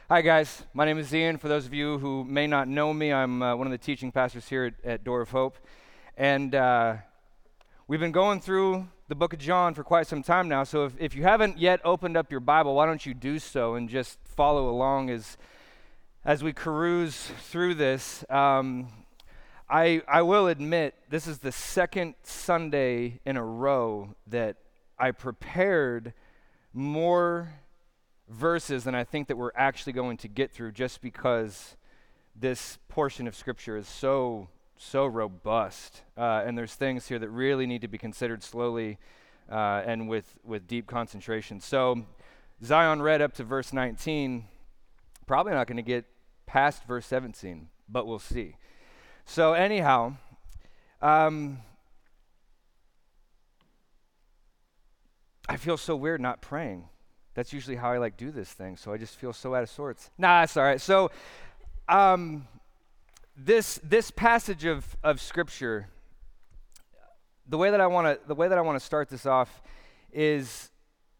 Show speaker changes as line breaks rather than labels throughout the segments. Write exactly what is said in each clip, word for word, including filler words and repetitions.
Hi guys, my name is Ian. For those of you who may not know me, I'm uh, one of the teaching pastors here at, at Door of Hope. And uh, we've been going through the book of John for quite some time now, so if, if you haven't yet opened up your Bible, why don't you do so and just follow along as as we peruse through this. Um, I, I will admit, this is the second Sunday in a row that I prepared more verses than I think that we're actually going to get through, just because this portion of Scripture is so, so robust. Uh, and there's things here that really need to be considered slowly uh, and with, with deep concentration. So Zion read up to verse nineteen, probably not going to get past verse seventeen, but we'll see. So anyhow, um, I feel so weird not praying. That's usually how I like do this thing, so I just feel so out of sorts. Nah, it's all right. So, um, this this passage of, of Scripture, the way that I want to the way that I want to start this off is,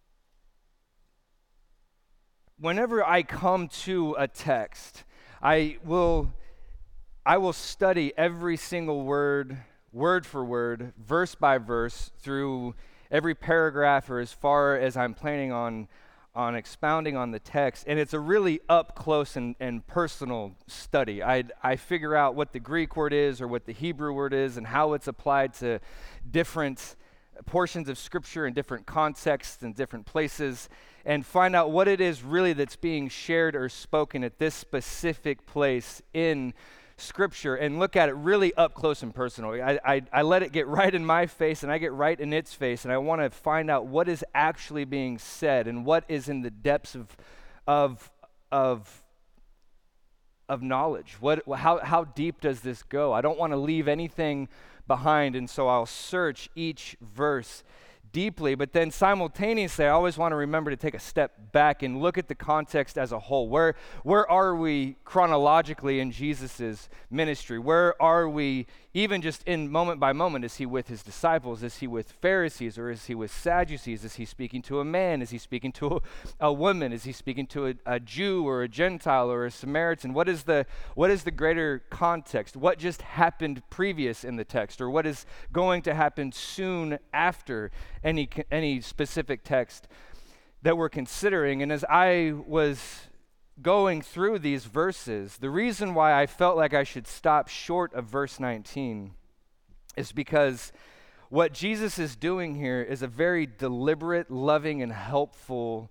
whenever I come to a text, I will I will study every single word, word for word, verse by verse, through every paragraph, or as far as I'm planning on on expounding on the text, and it's a really up close and, and personal study. I I figure out what the Greek word is or what the Hebrew word is and how it's applied to different portions of Scripture in different contexts and different places, and find out what it is really that's being shared or spoken at this specific place in Scripture, and look at it really up close and personal. I, I, I let it get right in my face, and I get right in its face, and I want to find out what is actually being said and what is in the depths of of of of knowledge. What how how deep does this go? I don't want to leave anything behind, and so I'll search each verse deeply, but then simultaneously I always want to remember to take a step back and look at the context as a whole. Where where are we chronologically in Jesus's ministry? Where are we even just in moment by moment? Is he with his disciples? Is he with Pharisees, or is he with Sadducees? Is he speaking to a man? Is he speaking to a, a woman? Is he speaking to a, a Jew or a Gentile or a Samaritan? What is the what is the greater context? What just happened previous in the text, or what is going to happen soon after any any specific text that we're considering? And as I was going through these verses, the reason why I felt like I should stop short of verse nineteen is because what Jesus is doing here is a very deliberate, loving, and helpful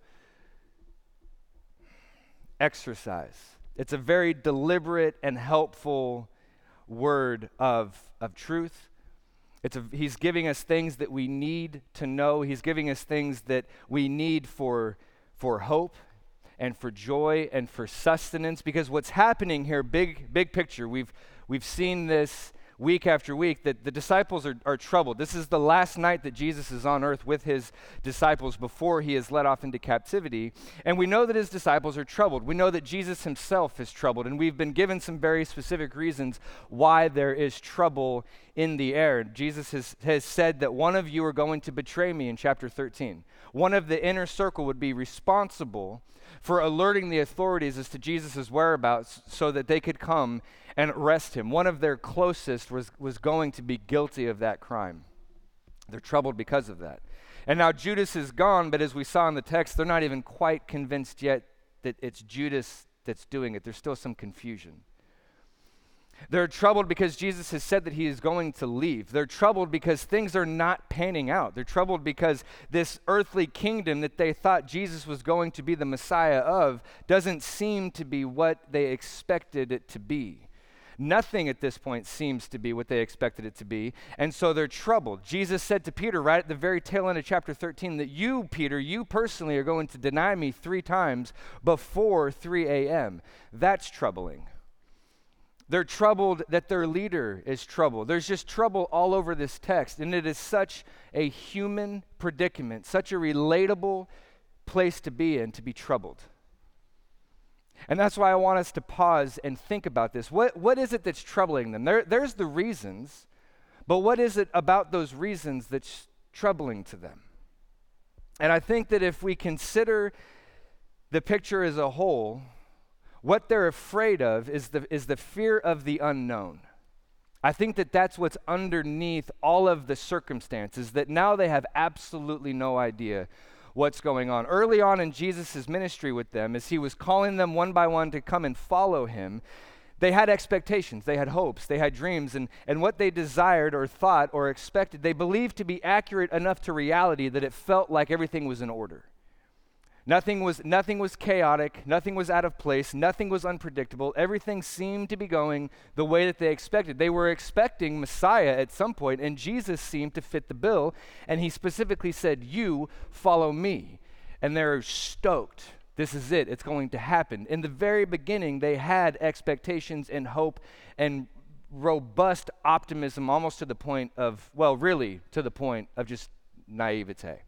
exercise. It's a very deliberate and helpful word of, of truth. It's a, he's giving us things that we need to know. He's giving us things that we need for, for hope and for joy and for sustenance. Because what's happening here, big big picture, we've we've seen this week after week, that the disciples are, are troubled. This is the last night that Jesus is on earth with his disciples before he is led off into captivity. And we know that his disciples are troubled. We know that Jesus himself is troubled. And we've been given some very specific reasons why there is trouble in the air. Jesus has, has said that one of you are going to betray me in chapter thirteen. One of the inner circle would be responsible for alerting the authorities as to Jesus' whereabouts so that they could come and arrest him. One of their closest was, was going to be guilty of that crime. They're troubled because of that. And now Judas is gone, but as we saw in the text, they're not even quite convinced yet that it's Judas that's doing it. There's still some confusion. They're troubled because Jesus has said that he is going to leave. They're troubled because things are not panning out. They're troubled because this earthly kingdom that they thought Jesus was going to be the Messiah of doesn't seem to be what they expected it to be. Nothing at this point seems to be what they expected it to be, and so they're troubled. Jesus said to Peter right at the very tail end of chapter thirteen that you, Peter, you personally are going to deny me three times before three a.m. That's troubling. They're troubled that their leader is troubled. There's just trouble all over this text, and it is such a human predicament, such a relatable place to be in, to be troubled. And that's why I want us to pause and think about this. What what is it that's troubling them? There, there's the reasons, but what is it about those reasons that's troubling to them? And I think that if we consider the picture as a whole, What they're afraid of is the, is the fear of the unknown. I think that that's what's underneath all of the circumstances, that now they have absolutely no idea what's going on. Early on in Jesus' ministry with them, as he was calling them one by one to come and follow him, they had expectations, they had hopes, they had dreams, and, and what they desired or thought or expected, they believed to be accurate enough to reality that it felt like everything was in order. Nothing was, nothing was chaotic, nothing was out of place, nothing was unpredictable. Everything seemed to be going the way that they expected. They were expecting Messiah at some point, and Jesus seemed to fit the bill, and he specifically said, "You follow me." And they're stoked. This is it. It's going to happen. In the very beginning, they had expectations and hope and robust optimism, almost to the point of, well, really to the point of just naivete.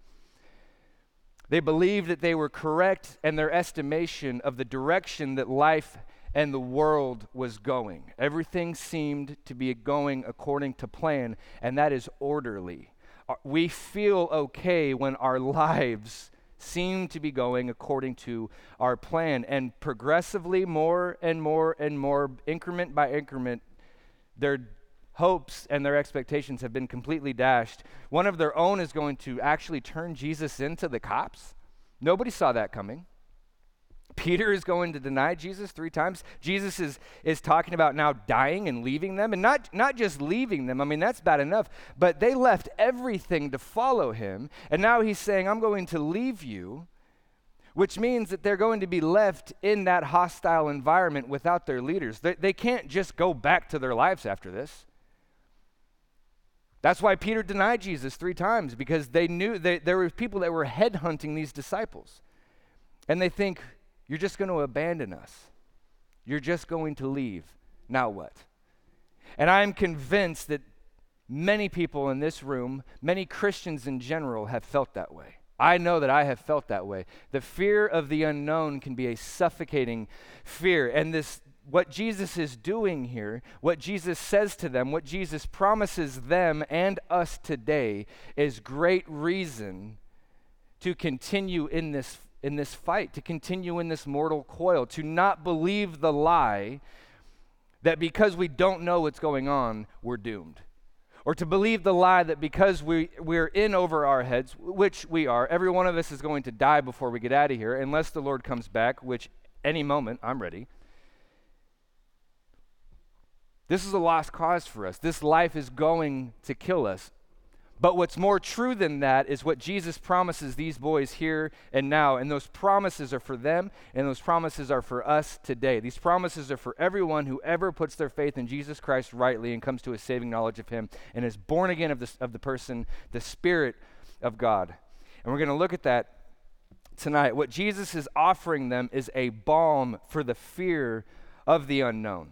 They believed that they were correct in their estimation of the direction that life and the world was going. Everything seemed to be going according to plan, and that is orderly. We feel okay when our lives seem to be going according to our plan, and progressively, more and more and more, increment by increment, their hopes and their expectations have been completely dashed. One of their own is going to actually turn Jesus into the cops. Nobody saw that coming. Peter is going to deny Jesus three times. Jesus is, is talking about now dying and leaving them, and not, not just leaving them. I mean, that's bad enough, but they left everything to follow him, and now he's saying, "I'm going to leave you," which means that they're going to be left in that hostile environment without their leaders. They, they can't just go back to their lives after this. That's why Peter denied Jesus three times, because they knew that there were people that were headhunting these disciples. And they think, "You're just going to abandon us. You're just going to leave. Now what?" And I'm convinced that many people in this room, many Christians in general, have felt that way. I know that I have felt that way. The fear of the unknown can be a suffocating fear. And this what Jesus is doing here, what Jesus says to them, what Jesus promises them and us today is great reason to continue in this, in this fight, to continue in this mortal coil, to not believe the lie that because we don't know what's going on, we're doomed. Or to believe the lie that because we, we're in over our heads, which we are, every one of us is going to die before we get out of here, unless the Lord comes back, which any moment, I'm ready. This is a lost cause for us. This life is going to kill us. But what's more true than that is what Jesus promises these boys here and now. And those promises are for them, and those promises are for us today. These promises are for everyone who ever puts their faith in Jesus Christ rightly and comes to a saving knowledge of him and is born again of the, of the person, the Spirit of God. And we're going to look at that tonight. What Jesus is offering them is a balm for the fear of the unknown.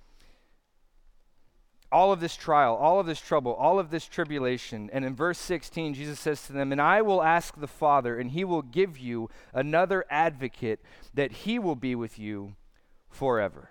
All of this trial, all of this trouble, all of this tribulation. And in verse sixteen, Jesus says to them, "And I will ask the Father, and he will give you another advocate, that he will be with you forever."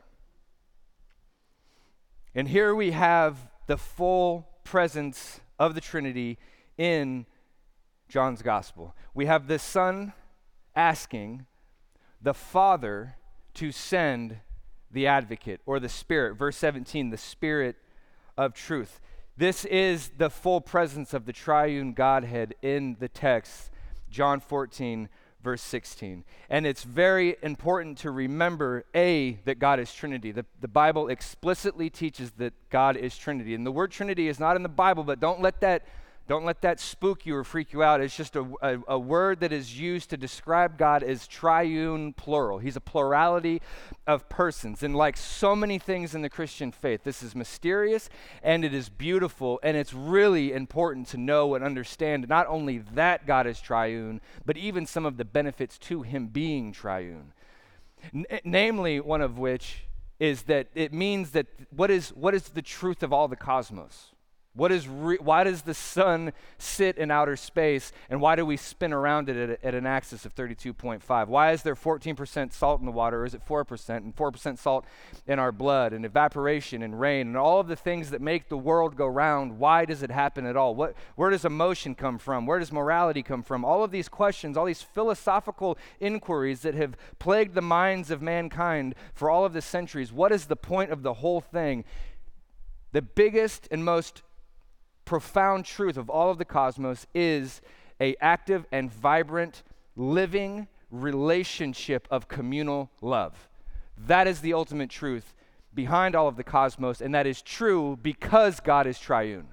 And here we have the full presence of the Trinity in John's gospel. We have the Son asking the Father to send the advocate, or the Spirit. Verse seventeen, the Spirit of truth. This is the full presence of the triune Godhead in the text, John fourteen, verse sixteen. And it's very important to remember, A, that God is Trinity. The, the Bible explicitly teaches that God is Trinity. And the word Trinity is not in the Bible, but don't let that Don't let that spook you or freak you out. It's just a, a, a word that is used to describe God as triune plural. He's a plurality of persons. And like so many things in the Christian faith, this is mysterious and it is beautiful, and it's really important to know and understand not only that God is triune, but even some of the benefits to him being triune. N- namely, one of which is that it means that what is what is the truth of all the cosmos? What is re- why does the sun sit in outer space, and why do we spin around it at, a, at an axis of thirty-two point five? Why is there fourteen percent salt in the water, or is it four percent, and four percent salt in our blood, and evaporation, and rain, and all of the things that make the world go round? Why does it happen at all? What, where does emotion come from? Where does morality come from? All of these questions, all these philosophical inquiries that have plagued the minds of mankind for all of the centuries. What is the point of the whole thing? The biggest and most profound truth of all of the cosmos is a active and vibrant, living relationship of communal love. That is the ultimate truth behind all of the cosmos, and that is true because God is triune.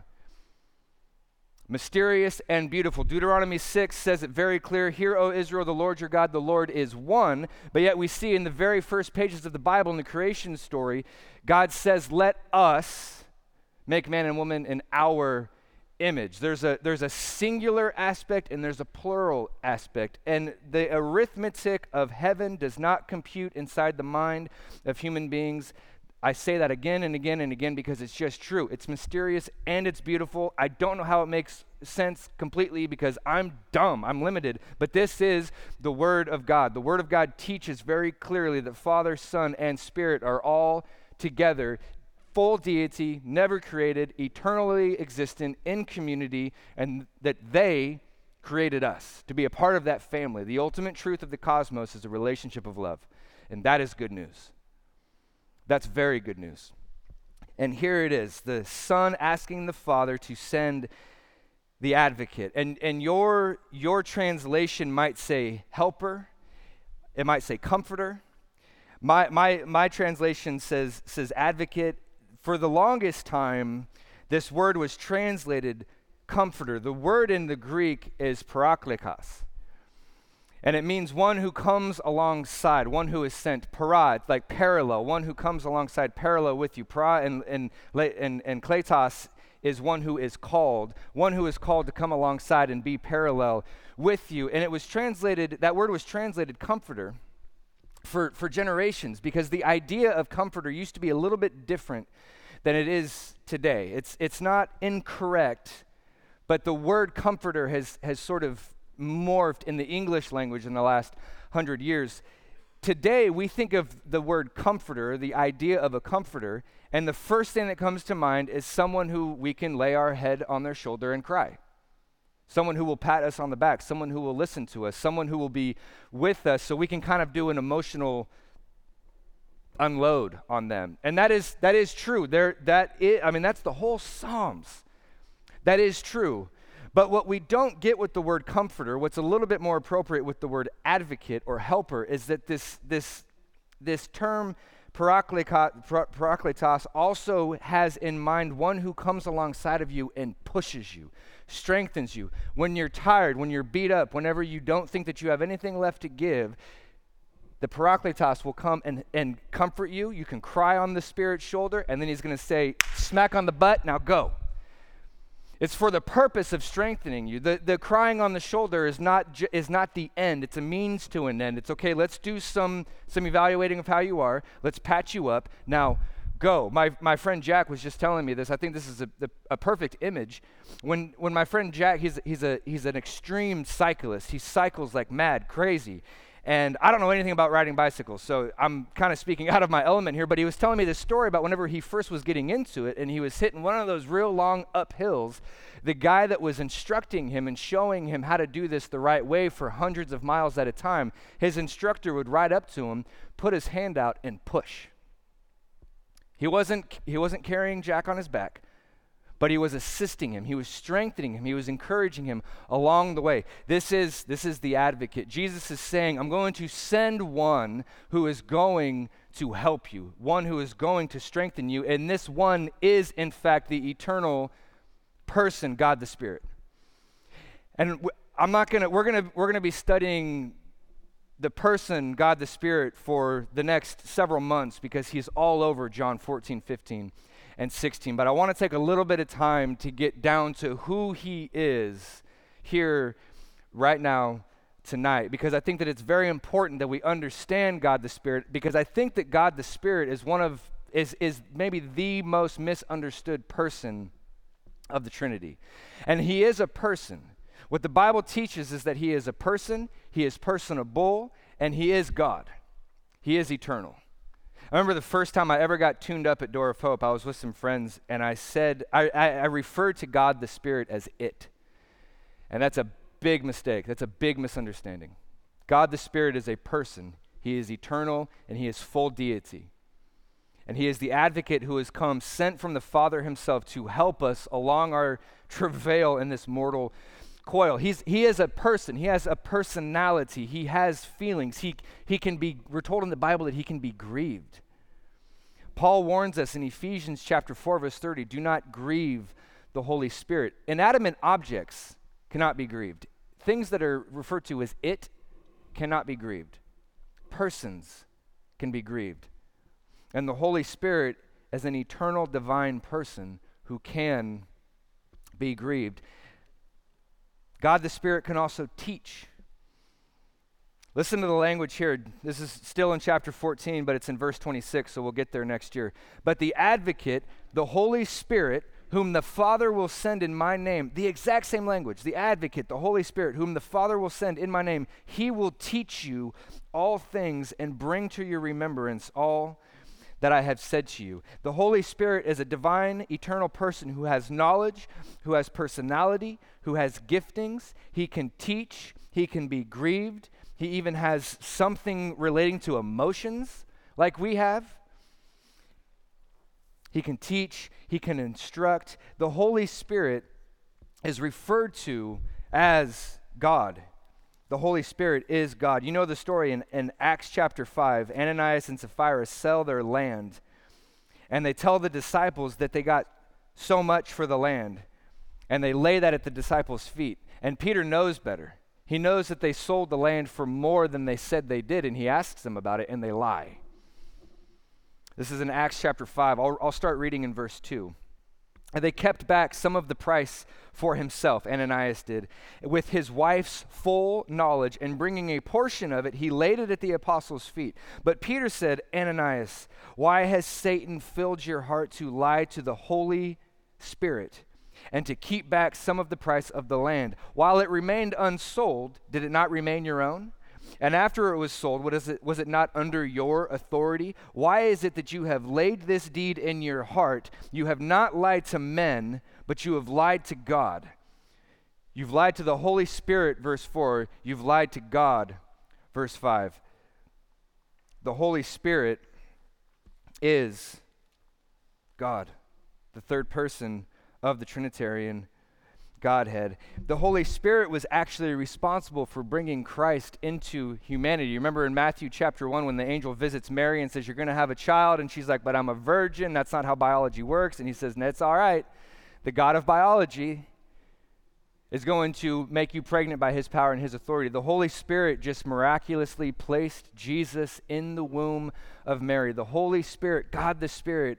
Mysterious and beautiful. Deuteronomy six says it very clear. Hear, O Israel, the Lord your God, the Lord is one. But yet we see in the very first pages of the Bible, in the creation story, God says, let us make man and woman in our image. There's a there's a singular aspect and there's a plural aspect. And the arithmetic of heaven does not compute inside the mind of human beings. I say that again and again and again because it's just true. It's mysterious and it's beautiful. I don't know how it makes sense completely because I'm dumb. I'm limited. But this is the Word of God. The Word of God teaches very clearly that Father, Son, and Spirit are all together, full deity, never created, eternally existent in community, and that they created us to be a part of that family. The ultimate truth of the cosmos is a relationship of love, and that is good news. That's very good news. And here it is, the Son asking the Father to send the advocate. And and your your translation might say helper, it might say comforter. My my my translation says says advocate. For the longest time, this word was translated comforter. The word in the Greek is parakletos. And it means one who comes alongside, one who is sent. Para, it's like parallel, one who comes alongside, parallel with you. Para and, and, and, and kletos is one who is called, one who is called to come alongside and be parallel with you. And it was translated, that word was translated comforter for, for generations, because the idea of comforter used to be a little bit different than it is today. It's it's not incorrect, but the word comforter has has sort of morphed in the English language in the last hundred years. Today, we think of the word comforter, the idea of a comforter, and the first thing that comes to mind is someone who we can lay our head on their shoulder and cry. Someone who will pat us on the back, someone who will listen to us, someone who will be with us so we can kind of do an emotional unload on them. And that is that is true. There that is, I mean, that's the whole Psalms. That is true. But what we don't get with the word comforter, what's a little bit more appropriate with the word advocate or helper, is that this this this term parakletos also has in mind one who comes alongside of you and pushes you, strengthens you. When you're tired, when you're beat up, whenever you don't think that you have anything left to give, the parakletos will come and, and comfort you. You can cry on the Spirit's shoulder, and then he's going to say, smack on the butt, now go. It's for the purpose of strengthening you. The the crying on the shoulder is not ju- is not the end. It's a means to an end. It's okay, let's do some some evaluating of how you are. Let's patch you up. Now, go. My my friend Jack was just telling me this. I think this is a, a, a perfect image. When when my friend Jack, he's he's a he's an extreme cyclist. He cycles like mad, crazy. And I don't know anything about riding bicycles, so I'm kind of speaking out of my element here, but he was telling me this story about whenever he first was getting into it, and he was hitting one of those real long uphills. The guy that was instructing him and showing him how to do this the right way for hundreds of miles at a time, his instructor would ride up to him, put his hand out, and push. He wasn't, he wasn't carrying Jack on his back, but he was assisting him. He was strengthening him. He was encouraging him along the way. This is this is the advocate. Jesus is saying, I'm going to send one who is going to help you, one who is going to strengthen you, and this one is, in fact, the eternal person, God the Spirit. And w- I'm not gonna. We're gonna. We're gonna be studying the person, God the Spirit, for the next several months because he's all over John fourteen, fifteen. And sixteen, but I want to take a little bit of time to get down to who he is here right now tonight, because I think that it's very important that we understand God the Spirit, because I think that God the Spirit is one of is is maybe the most misunderstood person of the Trinity. And he is a person. What the Bible teaches is that he is a person, he is personable, and he is God. He is eternal. I remember the first time I ever got tuned up at Door of Hope, I was with some friends, and I said, I, I, I referred to God the Spirit as it. And that's a big mistake. That's a big misunderstanding. God the Spirit is a person. He is eternal, and he is full deity. And he is the advocate who has come, sent from the Father himself to help us along our travail in this mortal coil. He's, he is a person. He has a personality. He has feelings. He, he can be, we're told in the Bible that he can be grieved. Paul warns us in Ephesians chapter four, verse thirty, do not grieve the Holy Spirit. Inanimate objects cannot be grieved. Things that are referred to as it cannot be grieved. Persons can be grieved. And the Holy Spirit as an eternal divine person who can be grieved. God the Spirit can also teach. Listen to the language here. This is still in chapter fourteen, but it's in verse twenty-six, so we'll get there next year. But the advocate, the Holy Spirit, whom the Father will send in my name, the exact same language, the advocate, the Holy Spirit, whom the Father will send in my name, he will teach you all things and bring to your remembrance all that I have said to you. The Holy Spirit is a divine, eternal person who has knowledge, who has personality, who has giftings. He can teach, he can be grieved. He even has something relating to emotions like we have. He can teach, he can instruct. The Holy Spirit is referred to as God. The Holy Spirit is God. You know the story in, in Acts chapter five. Ananias and Sapphira sell their land, and they tell the disciples that they got so much for the land, and they lay that at the disciples' feet. And Peter knows better. He knows that they sold the land for more than they said they did, and he asks them about it, and they lie. This is in Acts chapter five. I'll, I'll start reading in verse two. And they kept back some of the price for himself, Ananias did, with his wife's full knowledge, and bringing a portion of it, he laid it at the apostles' feet. But Peter said, Ananias, why has Satan filled your heart to lie to the Holy Spirit and to keep back some of the price of the land? While it remained unsold, did it not remain your own? And after it was sold, what is it, was it not under your authority? Why is it that you have laid this deed in your heart? You have not lied to men, but you have lied to God. You've lied to the Holy Spirit, verse four. You've lied to God, verse five. The Holy Spirit is God, the third person of the Trinitarian Godhead. The Holy Spirit was actually responsible for bringing Christ into humanity. You remember in Matthew chapter one when the angel visits Mary and says, you're going to have a child, and she's like, but I'm a virgin. That's not how biology works. And he says, that's all right. The God of biology is going to make you pregnant by his power and his authority. The Holy Spirit just miraculously placed Jesus in the womb of Mary. The Holy Spirit, God the Spirit,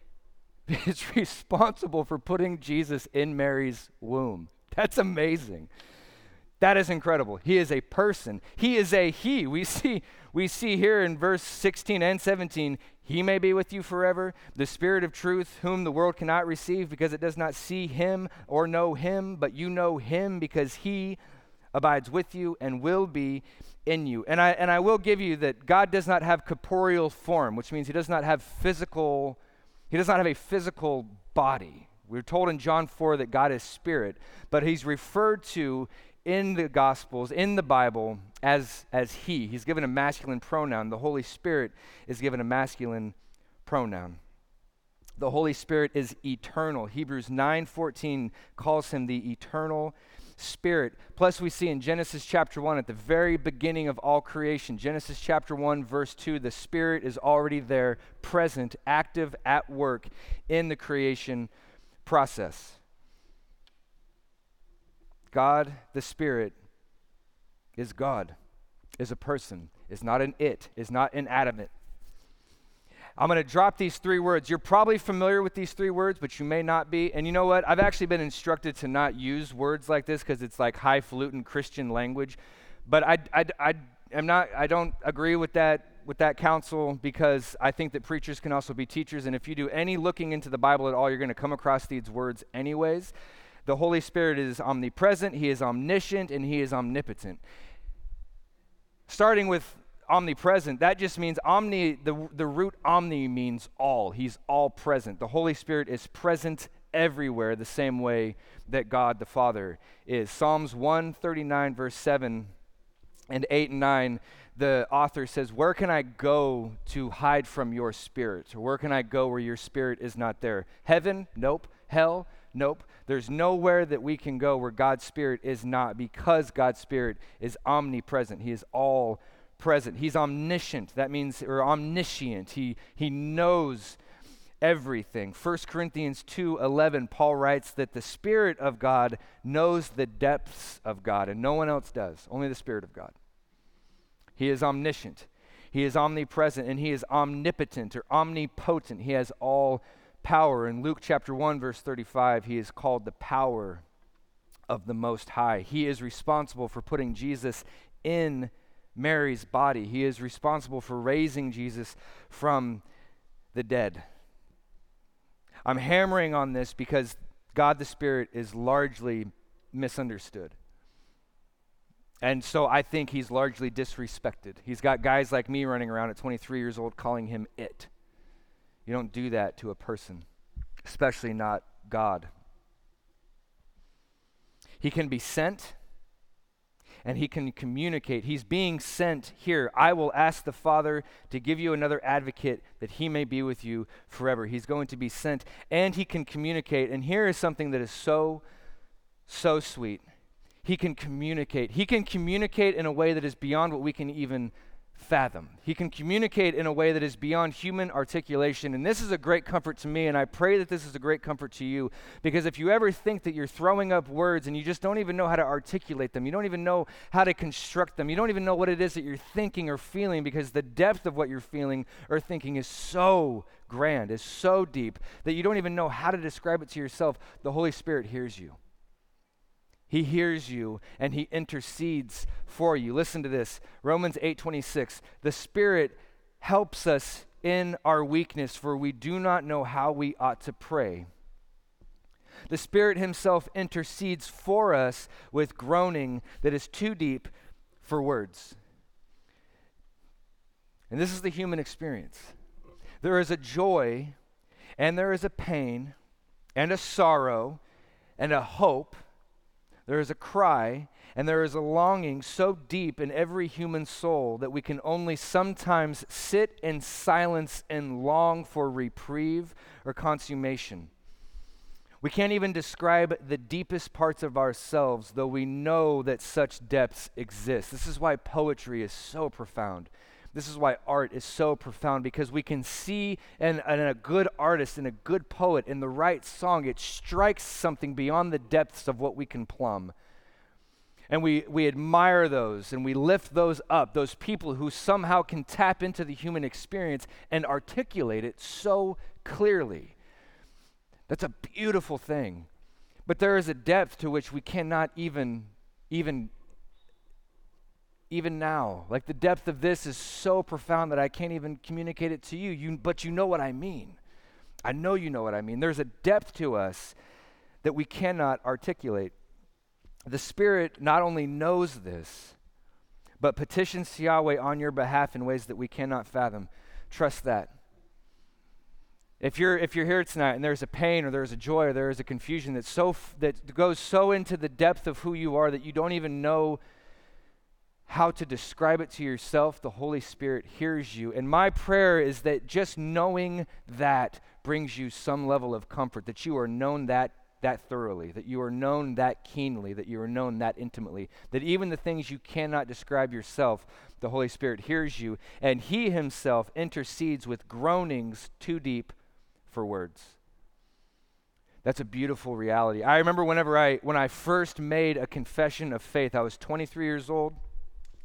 is responsible for putting Jesus in Mary's womb. That's amazing. That is incredible. He is a person. He is a he. We see, we see here in verse sixteen and seventeen, he may be with you forever, the Spirit of truth, whom the world cannot receive because it does not see him or know him, but you know him because he abides with you and will be in you. And I, and I will give you that God does not have corporeal form, which means he does not have physical He does not have a physical body. We're told in John four that God is spirit, but he's referred to in the Gospels, in the Bible, as, as he. He's given a masculine pronoun. The Holy Spirit is given a masculine pronoun. The Holy Spirit is eternal. Hebrews nine fourteen calls him the eternal Spirit. Plus we see in Genesis chapter one, at the very beginning of all creation, Genesis chapter one, verse two, the Spirit is already there, present, active, at work in the creation process. God, the Spirit, is God, is a person, is not an it, is not inanimate. I'm going to drop these three words. You're probably familiar with these three words, but you may not be. And you know what? I've actually been instructed to not use words like this because it's like highfalutin Christian language. But I, I, I, am not, I don't agree with that with that counsel, because I think that preachers can also be teachers, and if you do any looking into the Bible at all, you're going to come across these words anyways. The Holy Spirit is omnipresent, he is omniscient, and he is omnipotent. Starting with omnipresent, that just means omni, the, the root omni means all. He's all present. The Holy Spirit is present everywhere the same way that God the Father is. Psalms one thirty-nine verse seven and eight and nine, the author says, where can I go to hide from your spirit? Or where can I go where your spirit is not there? Heaven? Nope. Hell? Nope. There's nowhere that we can go where God's Spirit is not, because God's Spirit is omnipresent. He is all present. He's omniscient. That means, or omniscient. He, he knows everything. First Corinthians two eleven, Paul writes that the Spirit of God knows the depths of God, and no one else does, only the Spirit of God. He is omniscient. He is omnipresent, and he is omnipotent or omnipotent. He has all power. In Luke chapter one, verse thirty-five, he is called the power of the Most High. He is responsible for putting Jesus in Mary's body. He is responsible for raising Jesus from the dead. I'm hammering on this because God the Spirit is largely misunderstood. And so I think he's largely disrespected. He's got guys like me running around at twenty-three years old calling him it. You don't do that to a person, especially not God. He can be sent, and he can communicate. He's being sent here. I will ask the Father to give you another advocate that he may be with you forever. He's going to be sent, and he can communicate. And here is something that is so, so sweet. He can communicate. He can communicate in a way that is beyond what we can even fathom. He can communicate in a way that is beyond human articulation. And this is a great comfort to me, and I pray that this is a great comfort to you, because if you ever think that you're throwing up words and you just don't even know how to articulate them, you don't even know how to construct them, you don't even know what it is that you're thinking or feeling, because the depth of what you're feeling or thinking is so grand, is so deep, that you don't even know how to describe it to yourself, the Holy Spirit hears you. He hears you, and he intercedes for you. Listen to this, Romans eight twenty-six. The Spirit helps us in our weakness, for we do not know how we ought to pray. The Spirit himself intercedes for us with groaning that is too deep for words. And this is the human experience. There is a joy, and there is a pain, and a sorrow, and a hope. There is a cry, and there is a longing so deep in every human soul that we can only sometimes sit in silence and long for reprieve or consummation. We can't even describe the deepest parts of ourselves, though we know that such depths exist. This is why poetry is so profound. This is why art is so profound, because we can see in, in a good artist and a good poet in the right song, it strikes something beyond the depths of what we can plumb. And we, we admire those, and we lift those up, those people who somehow can tap into the human experience and articulate it so clearly. That's a beautiful thing. But there is a depth to which we cannot even, even Even now, like the depth of this is so profound that I can't even communicate it to you. you. But you know what I mean. I know you know what I mean. There's a depth to us that we cannot articulate. The Spirit not only knows this, but petitions to Yahweh on your behalf in ways that we cannot fathom. Trust that. If you're if you're here tonight and there's a pain or there's a joy or there is a confusion that's so f- that goes so into the depth of who you are that you don't even know how to describe it to yourself, the Holy Spirit hears you. And my prayer is that just knowing that brings you some level of comfort, that you are known that that thoroughly, that you are known that keenly, that you are known that intimately, that even the things you cannot describe yourself, the Holy Spirit hears you, and he himself intercedes with groanings too deep for words. That's a beautiful reality. I remember whenever I when I first made a confession of faith, I was twenty-three years old.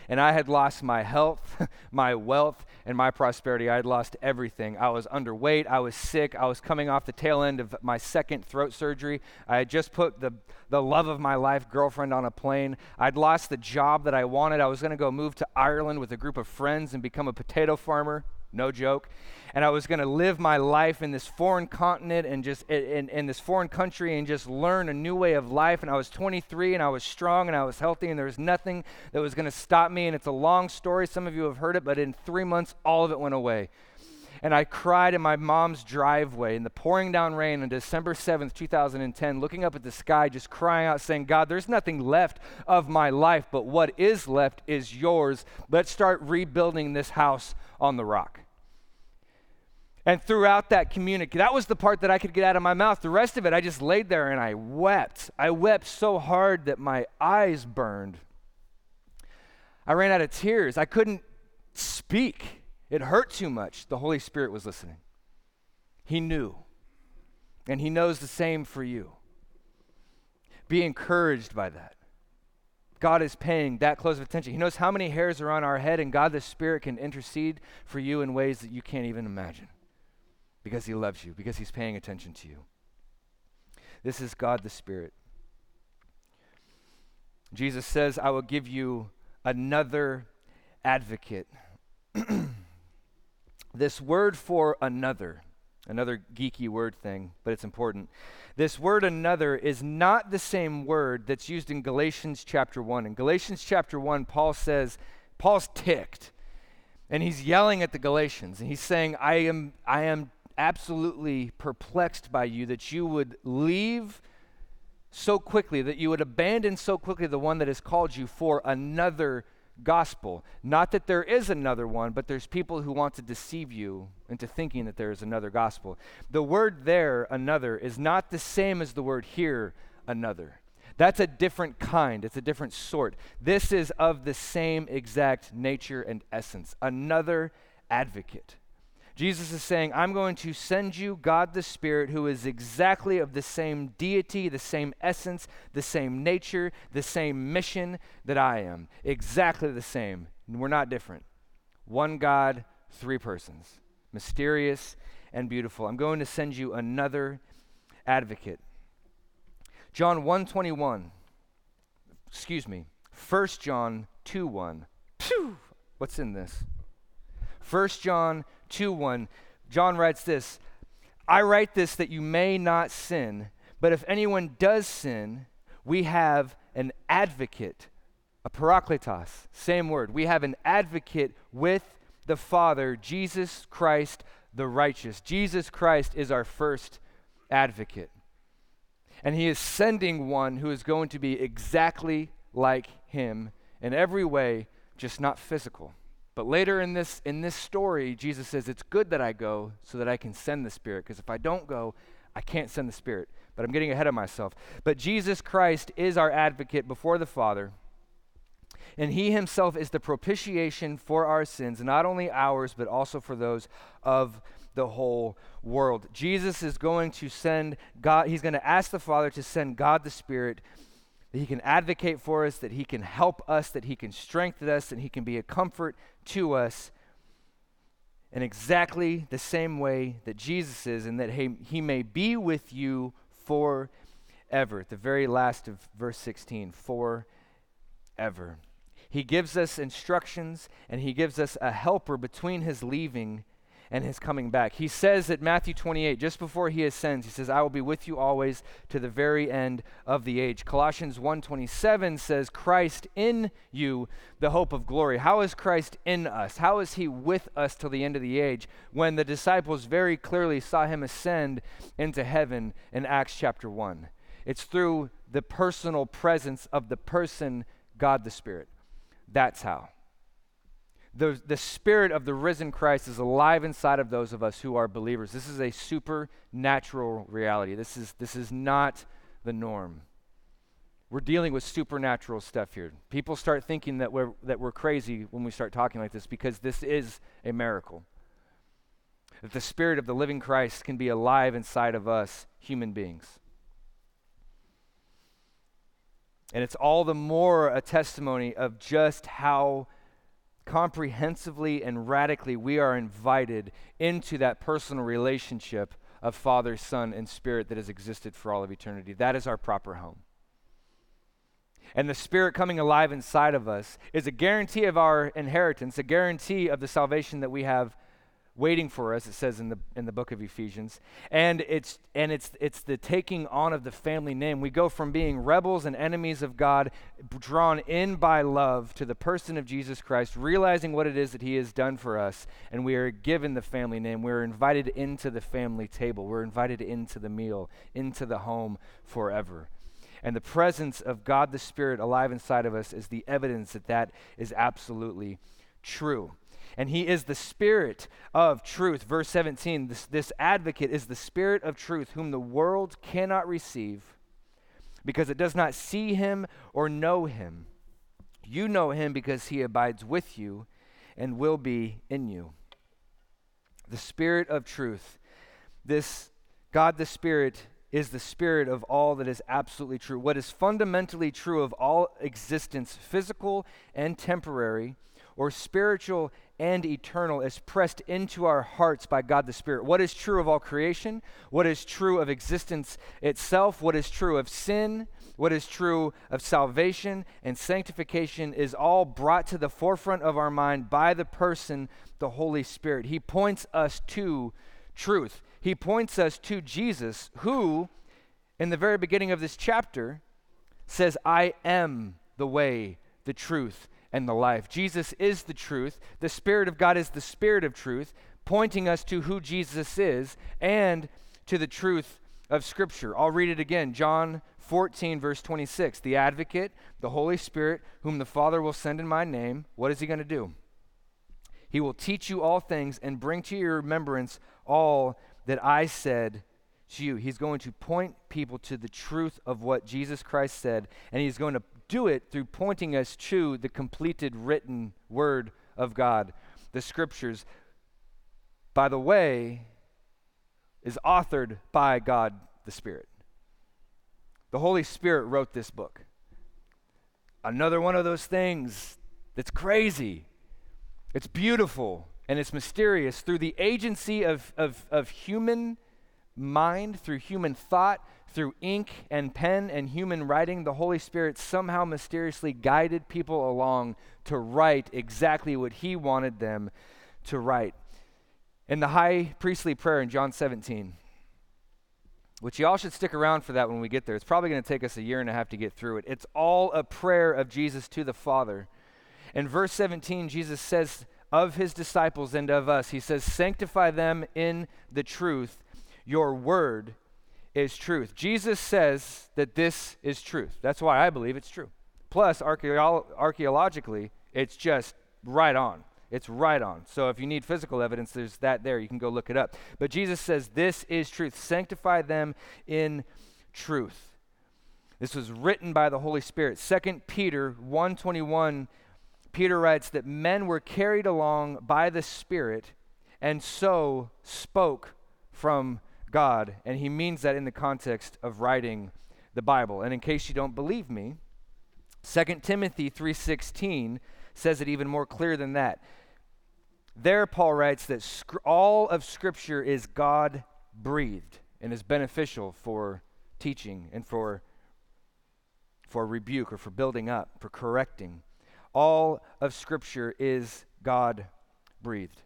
and I had lost my health, my wealth, and my prosperity. I had lost everything. I was underweight. I was sick. I was coming off the tail end of my second throat surgery. I had just put the, the love of my life girlfriend on a plane. I'd lost the job that I wanted. I was going to go move to Ireland with a group of friends and become a potato farmer. No joke. And I was going to live my life in this foreign continent and just in, in this foreign country and just learn a new way of life. And I was twenty-three and I was strong and I was healthy and there was nothing that was going to stop me. And it's a long story. Some of you have heard it, but in three months, all of it went away. And I cried in my mom's driveway in the pouring down rain on December seventh, two thousand ten, looking up at the sky, just crying out, saying, God, there's nothing left of my life, but what is left is yours. Let's start rebuilding this house on the rock. And throughout that community, that was the part that I could get out of my mouth. The rest of it, I just laid there and I wept. I wept so hard that my eyes burned. I ran out of tears. I couldn't speak. It hurt too much. The Holy Spirit was listening. He knew. And he knows the same for you. Be encouraged by that. God is paying that close of attention. He knows how many hairs are on our head, and God the Spirit can intercede for you in ways that you can't even imagine. Because he loves you, because he's paying attention to you. This is God the Spirit. Jesus says, I will give you another advocate. This word for another, another geeky word thing, but it's important. This word another is not the same word that's used in Galatians chapter one. In Galatians chapter one, Paul says, Paul's ticked, and he's yelling at the Galatians, and he's saying, I am, I am absolutely perplexed by you that you would leave so quickly, that you would abandon so quickly the one that has called you for another gospel. Not that there is another one, but there's people who want to deceive you into thinking that there is another gospel. The word there, another, is not the same as the word here, another. That's a different kind. It's a different sort. This is of the same exact nature and essence. Another advocate. Jesus is saying, I'm going to send you God the Spirit, who is exactly of the same deity, the same essence, the same nature, the same mission that I am. Exactly the same. We're not different. One God, three persons. Mysterious and beautiful. I'm going to send you another advocate. John one twenty-one. Excuse me. First John two one. Phew! What's in this? First John two one, John writes this, I write this that you may not sin, but if anyone does sin, we have an advocate, a parakletos, same word. We have an advocate with the Father, Jesus Christ the righteous. Jesus Christ is our first advocate. And he is sending one who is going to be exactly like him in every way, just not physical. But later in this in this story, Jesus says, it's good that I go so that I can send the Spirit, because if I don't go, I can't send the Spirit. But I'm getting ahead of myself. But Jesus Christ is our advocate before the Father, and he himself is the propitiation for our sins, not only ours, but also for those of the whole world. Jesus is going to send God, he's going to ask the Father to send God the Spirit, that he can advocate for us, that he can help us, that he can strengthen us, and he can be a comfort to us in exactly the same way that Jesus is, and that he, he may be with you forever. At the very last of verse sixteen, forever. He gives us instructions, and he gives us a helper between his leaving and his coming back. He says at Matthew twenty-eight, just before he ascends, he says, I will be with you always to the very end of the age. Colossians one twenty-seven says, Christ in you, the hope of glory. How is Christ in us? How is he with us till the end of the age, when the disciples very clearly saw him ascend into heaven in Acts chapter one? It's through the personal presence of the person, God the Spirit. That's how. The, the Spirit of the risen Christ is alive inside of those of us who are believers. This is a supernatural reality. This is, this is not the norm. We're dealing with supernatural stuff here. People start thinking that we're, that we're crazy when we start talking like this, because this is a miracle. That the Spirit of the living Christ can be alive inside of us, human beings. And it's all the more a testimony of just how comprehensively and radically, we are invited into that personal relationship of Father, Son, and Spirit that has existed for all of eternity. That is our proper home. And the Spirit coming alive inside of us is a guarantee of our inheritance, a guarantee of the salvation that we have waiting for us, it says in the in the book of Ephesians. And it's and it's it's the taking on of the family name. We go from being rebels and enemies of God, drawn in by love to the person of Jesus Christ, realizing what it is that he has done for us, and we are given the family name. We're invited into the family table. We're invited into the meal, into the home forever. And the presence of God the Spirit alive inside of us is the evidence that that is absolutely true. And he is the Spirit of truth. Verse seventeen, this, this advocate is the Spirit of truth, whom the world cannot receive because it does not see him or know him. You know him because he abides with you and will be in you. The Spirit of truth. This God the Spirit is the Spirit of all that is absolutely true. What is fundamentally true of all existence, physical and temporary, or spiritual and eternal, is pressed into our hearts by God the Spirit. What is true of all creation, what is true of existence itself, what is true of sin, what is true of salvation and sanctification is all brought to the forefront of our mind by the person, the Holy Spirit. He points us to truth. He points us to Jesus, who, in the very beginning of this chapter, says, I am the way, the truth, and the life. Jesus is the truth. The Spirit of God is the Spirit of truth, pointing us to who Jesus is and to the truth of Scripture. I'll read it again. John fourteen, verse twenty-six. The advocate, the Holy Spirit, whom the Father will send in my name, what is he going to do? He will teach you all things and bring to your remembrance all that I said to you. He's going to point people to the truth of what Jesus Christ said, and he's going to do it through pointing us to the completed written word of God, the Scriptures. By the way, is authored by God the Spirit. The Holy Spirit wrote this book. Another one of those things that's crazy. It's beautiful and it's mysterious. Through the agency of, of, of human mind, through human thought, through ink and pen and human writing, the Holy Spirit somehow mysteriously guided people along to write exactly what he wanted them to write. In the high priestly prayer in John seventeen, which y'all should stick around for that when we get there. It's probably going to take us a year and a half to get through it. It's all a prayer of Jesus to the Father. In verse seventeen, Jesus says of his disciples and of us, he says, sanctify them in the truth. Your word is truth. Jesus says that this is truth. That's why I believe it's true. Plus, archaeo- archaeologically, it's just right on. It's right on. So if you need physical evidence, there's that there. You can go look it up. But Jesus says this is truth. Sanctify them in truth. This was written by the Holy Spirit. Second Peter one twenty-one, Peter writes that men were carried along by the Spirit and so spoke from God. And he means that in the context of writing the Bible. And in case you don't believe me, Second Timothy three sixteen says it even more clear than that. There, Paul writes that sc- all of Scripture is God-breathed and is beneficial for teaching and for, for rebuke or for building up, for correcting. All of Scripture is God-breathed.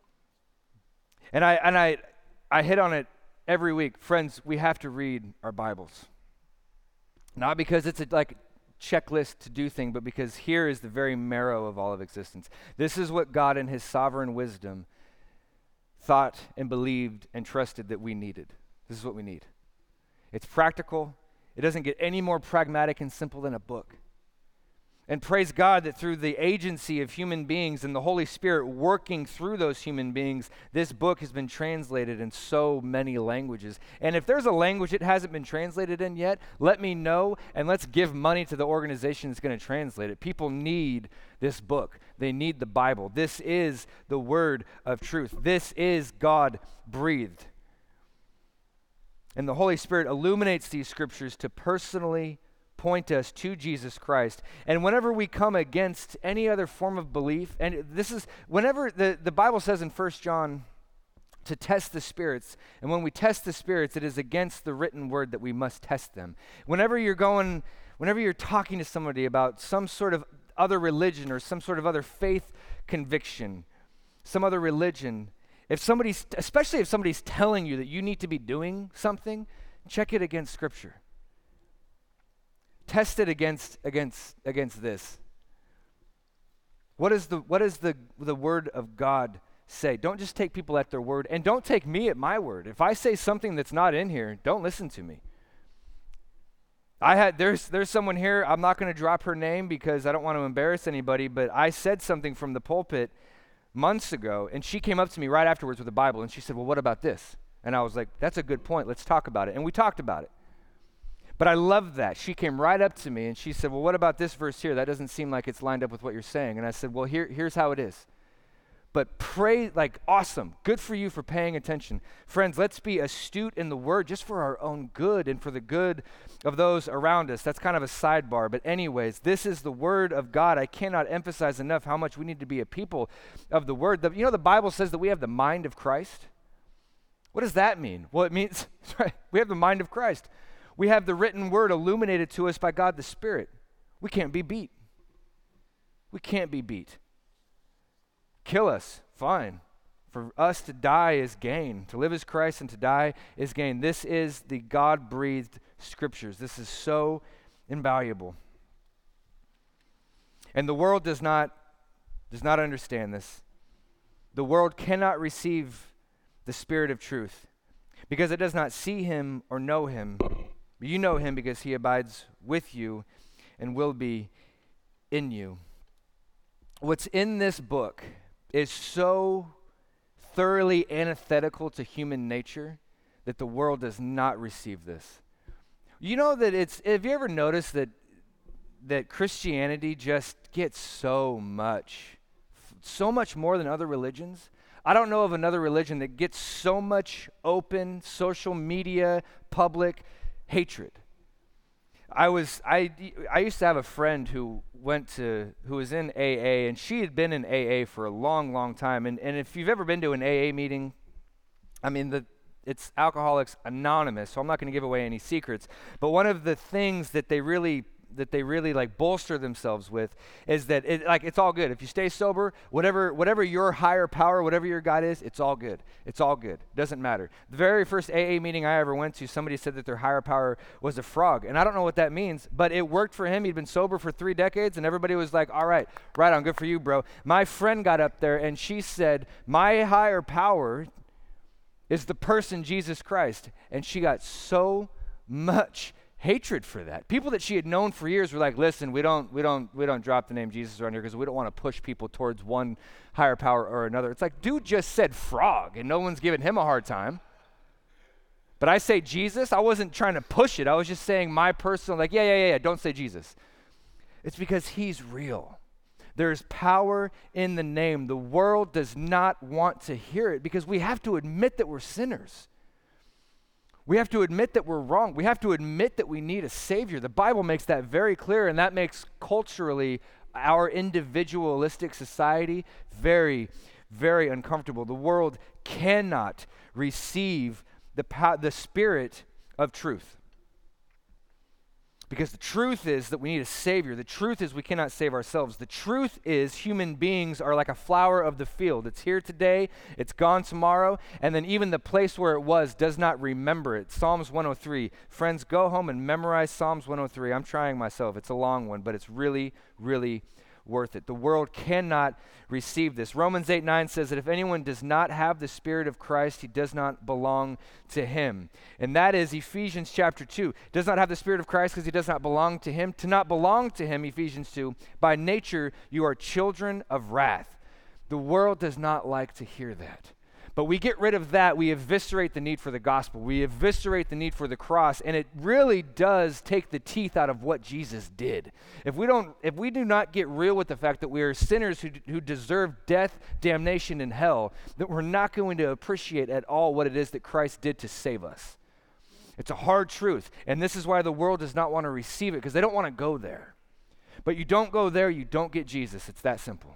And I and I I hit on it every week. Friends, we have to read our Bibles. Not because it's a, like checklist to do thing, but because here is the very marrow of all of existence. This is what God in his sovereign wisdom thought and believed and trusted that we needed. This is what we need. It's practical. It doesn't get any more pragmatic and simple than a book. And praise God that through the agency of human beings and the Holy Spirit working through those human beings, this book has been translated in so many languages. And if there's a language it hasn't been translated in yet, let me know, and let's give money to the organization that's going to translate it. People need this book. They need the Bible. This is the word of truth. This is God-breathed. And the Holy Spirit illuminates these scriptures to personally point us to Jesus Christ. And whenever we come against any other form of belief, and this is, whenever the, the Bible says in First John to test the spirits, and when we test the spirits, it is against the written word that we must test them. Whenever you're going, whenever you're talking to somebody about some sort of other religion or some sort of other faith conviction, some other religion, if somebody's, especially if somebody's telling you that you need to be doing something, check it against Scripture. Test it against against against this. What is the what is the the word of God say? Don't just take people at their word, and don't take me at my word. If I say something that's not in here, don't listen to me. I had there's there's someone here, I'm not going to drop her name because I don't want to embarrass anybody, but I said something from the pulpit months ago, and she came up to me right afterwards with a Bible, and she said, "Well, what about this?" And I was like, "That's a good point. Let's talk about it." And we talked about it. But I love that. She came right up to me and she said, "Well, what about this verse here? That doesn't seem like it's lined up with what you're saying." And I said, "Well, here, here's how it is. But pray, like, awesome. Good for you for paying attention. Friends, let's be astute in the word just for our own good and for the good of those around us." That's kind of a sidebar. But anyways, this is the word of God. I cannot emphasize enough how much we need to be a people of the word. The, you know, the Bible says that we have the mind of Christ. What does that mean? Well, it means right, we have the mind of Christ. We have the written word illuminated to us by God the Spirit. We can't be beat. We can't be beat. Kill us, fine. For us to die is gain. To live is Christ and to die is gain. This is the God-breathed scriptures. This is so invaluable. And the world does not, does not understand this. The world cannot receive the Spirit of truth because it does not see him or know him. You know him because he abides with you and will be in you. What's in this book is so thoroughly antithetical to human nature that the world does not receive this. You know that it's, have you ever noticed that that Christianity just gets so much, so much more than other religions? I don't know of another religion that gets so much open, social media, public hatred. I was I I used to have a friend who went to who was in A A, and she had been in A A for a long, long time. And and if you've ever been to an A A meeting, I mean the it's Alcoholics Anonymous, so I'm not going to give away any secrets. But one of the things that they really that they really like bolster themselves with is that it, like it's all good if you stay sober, whatever whatever your higher power, whatever your God is, it's all good. It's all good. Doesn't matter. The very first A A meeting I ever went to, somebody said that their higher power was a frog, and I don't know what that means, but it worked for him. He'd been sober for three decades, and everybody was like, "All right, right on, good for you, bro." My friend got up there and she said, "My higher power is the person Jesus Christ," and she got so much hatred for that. People that she had known for years were like, "Listen, we don't we don't we don't drop the name Jesus around here because we don't want to push people towards one higher power or another." It's like, dude just said frog and no one's giving him a hard time. But I say Jesus, I wasn't trying to push it. I was just saying my personal, like, yeah, yeah, yeah, yeah, don't say Jesus. It's because he's real. There's power in the name. The world does not want to hear it because we have to admit that we're sinners. We have to admit that we're wrong. We have to admit that we need a Savior. The Bible makes that very clear, and that makes culturally our individualistic society very, very uncomfortable. The world cannot receive the, po- the spirit of truth. Because the truth is that we need a Savior. The truth is we cannot save ourselves. The truth is human beings are like a flower of the field. It's here today, it's gone tomorrow, and then even the place where it was does not remember it. Psalms one oh three. Friends, go home and memorize Psalms one oh three. I'm trying myself. It's a long one, but it's really, really worth it. The world cannot receive this. Romans eight nine says that if anyone does not have the Spirit of Christ, he does not belong to him. And that is Ephesians chapter two. Does not have the Spirit of Christ because he does not belong to him. To not belong to him, Ephesians two, by nature you are children of wrath. The world does not like to hear that. But we get rid of that, we eviscerate the need for the gospel. We eviscerate the need for the cross, and it really does take the teeth out of what Jesus did. If we don't, if we do not get real with the fact that we are sinners who, who deserve death, damnation, and hell, that we're not going to appreciate at all what it is that Christ did to save us. It's a hard truth. And this is why the world does not want to receive it, because they don't want to go there. But you don't go there, you don't get Jesus. It's that simple.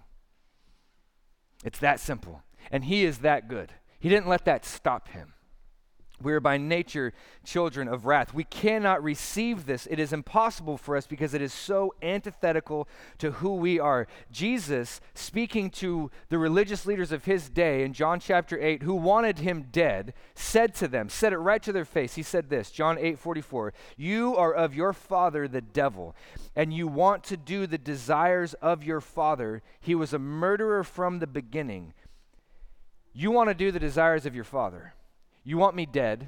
It's that simple. And he is that good. He didn't let that stop him. We are by nature children of wrath. We cannot receive this. It is impossible for us because it is so antithetical to who we are. Jesus, speaking to the religious leaders of his day in John chapter eight, who wanted him dead, said to them, said it right to their face. He said this, John eight forty-four, "You are of your father the devil, and you want to do the desires of your father. He was a murderer from the beginning." You want to do the desires of your father. You want me dead,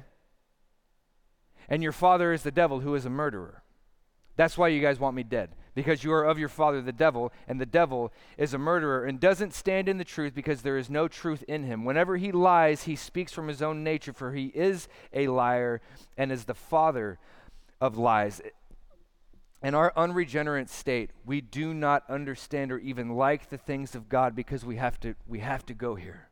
and your father is the devil, who is a murderer. That's why you guys want me dead, because you are of your father the devil, and the devil is a murderer and doesn't stand in the truth because there is no truth in him. Whenever he lies, he speaks from his own nature, for he is a liar and is the father of lies. In our unregenerate state, we do not understand or even like the things of God because we have to we have to go here.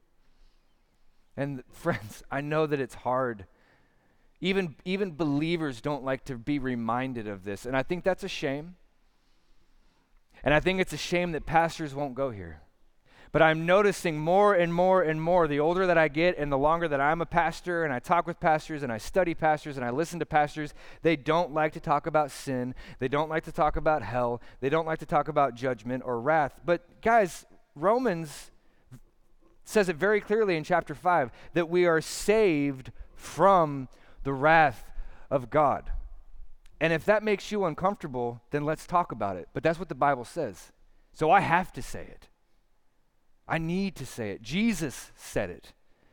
And friends, I know that it's hard. Even, even believers don't like to be reminded of this, and I think that's a shame. And I think it's a shame that pastors won't go here. But I'm noticing more and more and more, the older that I get and the longer that I'm a pastor and I talk with pastors and I study pastors and I listen to pastors, they don't like to talk about sin. They don't like to talk about hell. They don't like to talk about judgment or wrath. But guys, Romans says it very clearly in chapter five that we are saved from the wrath of God. And if that makes you uncomfortable, then let's talk about it. But that's what the Bible says. So I have to say it. I need to say it. Jesus said it.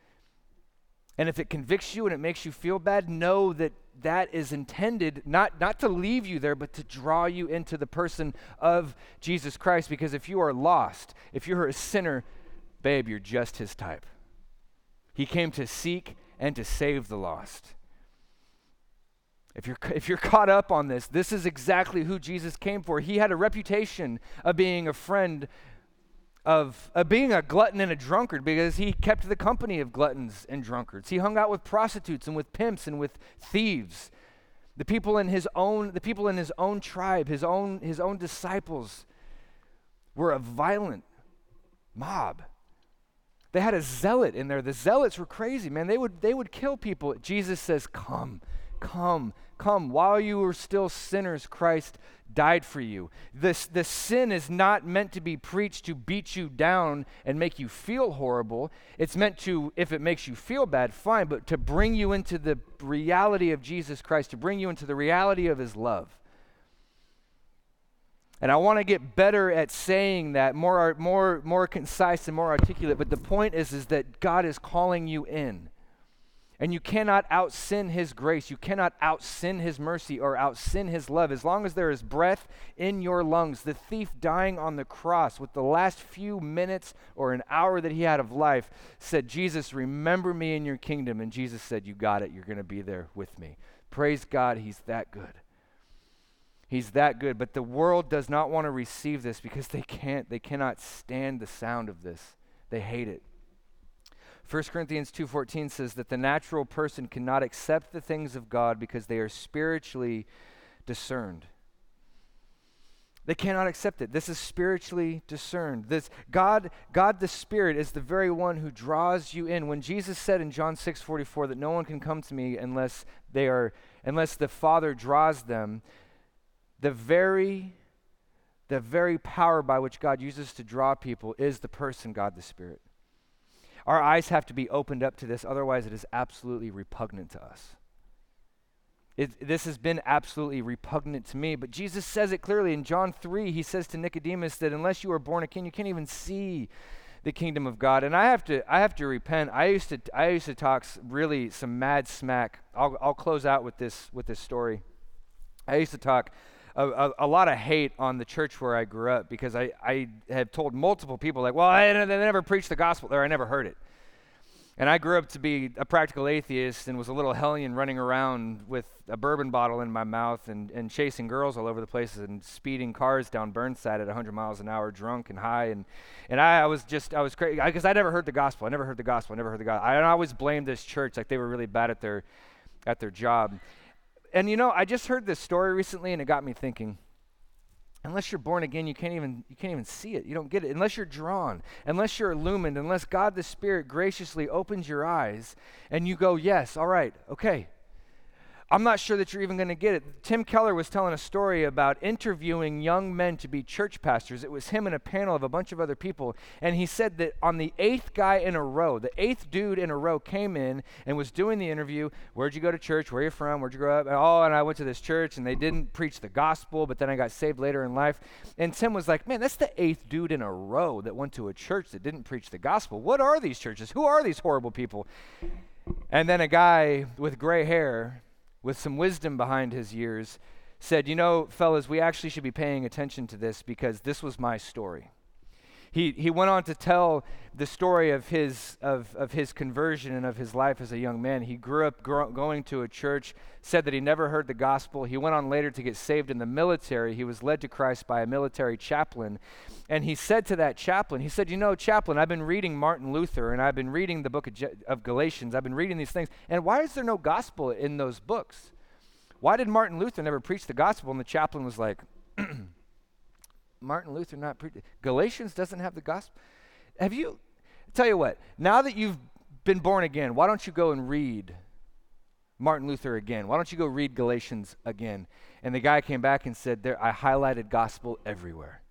And if it convicts you and it makes you feel bad, know that that is intended not, not to leave you there, but to draw you into the person of Jesus Christ. Because if you are lost, if you're a sinner, babe, you're just his type. He came to seek and to save the lost. If you're if you're caught up on this, this is exactly who Jesus came for. He had a reputation of being a friend of, of being a glutton and a drunkard because he kept the company of gluttons and drunkards. He hung out with prostitutes and with pimps and with thieves. The people in his own the people in his own tribe, his own his own disciples were a violent mob. They had a zealot in there. The zealots were crazy, man. They would they would kill people. Jesus says, "Come, come, come. While you were still sinners, Christ died for you." This this sin is not meant to be preached to beat you down and make you feel horrible. It's meant to, if it makes you feel bad, fine, but to bring you into the reality of Jesus Christ, to bring you into the reality of his love. And I want to get better at saying that, more, more, more concise and more articulate. But the point is, is that God is calling you in. And you cannot out-sin his grace. You cannot out-sin his mercy or out-sin his love. As long as there is breath in your lungs, the thief dying on the cross with the last few minutes or an hour that he had of life said, "Jesus, remember me in your kingdom." And Jesus said, "You got it. You're going to be there with me." Praise God, he's that good. He's that good, but the world does not want to receive this because they can't, they cannot stand the sound of this. They hate it. First Corinthians two fourteen says that the natural person cannot accept the things of God because they are spiritually discerned. They cannot accept it. This is spiritually discerned. This God, God the Spirit is the very one who draws you in. When Jesus said in John six forty-four that no one can come to me unless they are, unless the Father draws them, The very, the very power by which God uses to draw people is the person, God the Spirit. Our eyes have to be opened up to this, otherwise it is absolutely repugnant to us. It, this has been absolutely repugnant to me, but Jesus says it clearly. In John three, he says to Nicodemus that unless you are born again, you can't even see the kingdom of God. And I have to, I have to repent. I used to, I used to talk really some mad smack. I'll, I'll close out with this, with this story. I used to talk A, a, a lot of hate on the church where I grew up because I, I have told multiple people, like, well, I, they never preached the gospel there. I never heard it. And I grew up to be a practical atheist and was a little hellion running around with a bourbon bottle in my mouth and, and chasing girls all over the place and speeding cars down Burnside at one hundred miles an hour, drunk and high. And, and I, I was just, I was crazy because I, I never heard the gospel. I never heard the gospel. I never heard the gospel. I, I always blamed this church like they were really bad at their, at their job. and you know, I just heard this story recently, and it got me thinking. Unless you're born again, you can't even you can't even see it. You don't get it. Unless you're drawn, unless you're illumined, unless God the Spirit graciously opens your eyes and you go, yes, all right, okay. I'm not sure that you're even going to get it. Tim Keller was telling a story about interviewing young men to be church pastors. It was him and a panel of a bunch of other people. And he said that on the eighth guy in a row, the eighth dude in a row came in and was doing the interview. Where'd you go to church? Where are you from? Where'd you grow up? And, oh, and I went to this church, and they didn't preach the gospel, but then I got saved later in life. And Tim was like, man, that's the eighth dude in a row that went to a church that didn't preach the gospel. What are these churches? Who are these horrible people? And then a guy with gray hair, with some wisdom behind his years, said, you know, fellas, we actually should be paying attention to this because this was my story. He he went on to tell the story of his of, of his conversion and of his life as a young man. He grew up gro- going to a church, said that he never heard the gospel. He went on later to get saved in the military. He was led to Christ by a military chaplain. And he said to that chaplain, he said, you know, chaplain, I've been reading Martin Luther, and I've been reading the book of, Je- of Galatians. I've been reading these things. And why is there no gospel in those books? Why did Martin Luther never preach the gospel? And the chaplain was like, Martin Luther not preach. Galatians doesn't have the gospel. Have you, tell you what, now that you've been born again, why don't you go and read Martin Luther again? Why don't you go read Galatians again? And the guy came back and said, there, I highlighted gospel everywhere.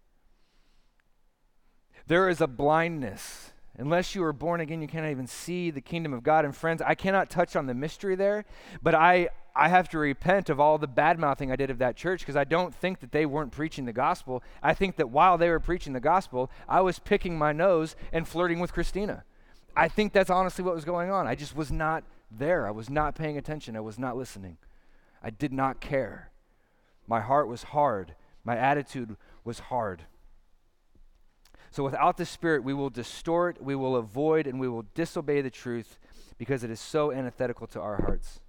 There is a blindness. Unless you are born again, you cannot even see the kingdom of God. And friends, I cannot touch on the mystery there, but I, I have to repent of all the bad-mouthing I did of that church because I don't think that they weren't preaching the gospel. I think that while they were preaching the gospel, I was picking my nose and flirting with Christina. I think that's honestly what was going on. I just was not there. I was not paying attention. I was not listening. I did not care. My heart was hard. My attitude was hard. So without the Spirit, we will distort, we will avoid, and we will disobey the truth because it is so antithetical to our hearts.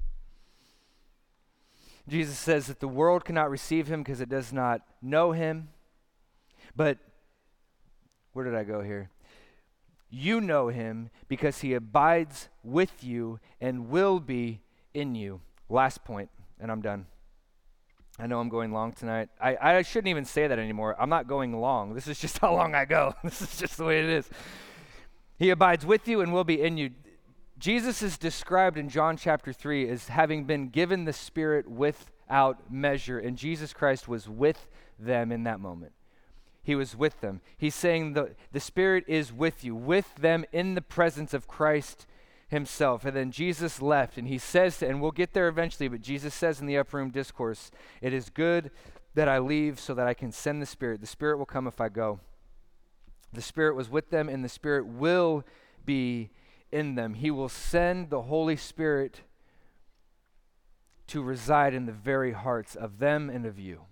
Jesus says that the world cannot receive him because it does not know him. But where did I go here? You know him because he abides with you and will be in you. Last point, and I'm done. I know I'm going long tonight. I, I shouldn't even say that anymore. I'm not going long. This is just how long I go. This is just the way it is. He abides with you and will be in you. Jesus is described in John chapter three as having been given the Spirit without measure, and Jesus Christ was with them in that moment. He was with them. He's saying the, the Spirit is with you, with them in the presence of Christ himself. And then Jesus left, and he says, to, and we'll get there eventually, but Jesus says in the upper room discourse, it is good that I leave so that I can send the Spirit. The Spirit will come if I go. The Spirit was with them, and the Spirit will be in them. He will send the Holy Spirit to reside in the very hearts of them and of you.